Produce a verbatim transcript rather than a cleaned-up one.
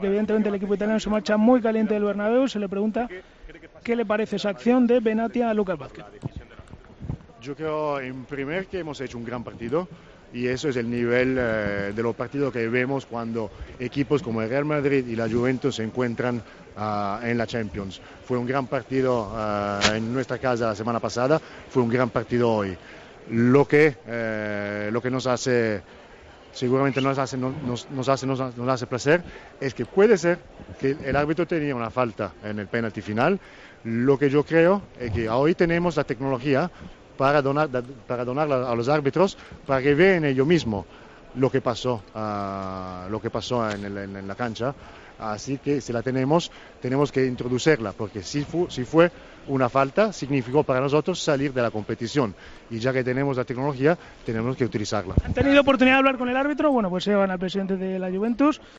Evidentemente el equipo italiano se marcha muy caliente del Bernabéu. Se le pregunta qué le parece esa acción de Benatia a Lucas Vázquez. Yo creo en primer que hemos hecho un gran partido y eso es el nivel eh, de los partidos que vemos cuando equipos como el Real Madrid y la Juventus se encuentran uh, en la Champions. Fue un gran partido uh, en nuestra casa la semana pasada, fue un gran partido hoy. Lo que, eh, lo que nos hace, seguramente nos hace, nos, nos, hace, nos, nos hace placer es que puede ser que el árbitro tenía una falta en el penalti final. Lo que yo creo es que hoy tenemos la tecnología para donar, para donarla a los árbitros para que vean ellos mismos lo que pasó, uh, lo que pasó en, el, en, en la cancha. Así que si la tenemos, tenemos que introducirla, porque si, fu, si fue una falta, significó para nosotros salir de la competición. Y ya que tenemos la tecnología, tenemos que utilizarla. ¿Han tenido oportunidad de hablar con el árbitro? Bueno, pues se van al presidente de la Juventus.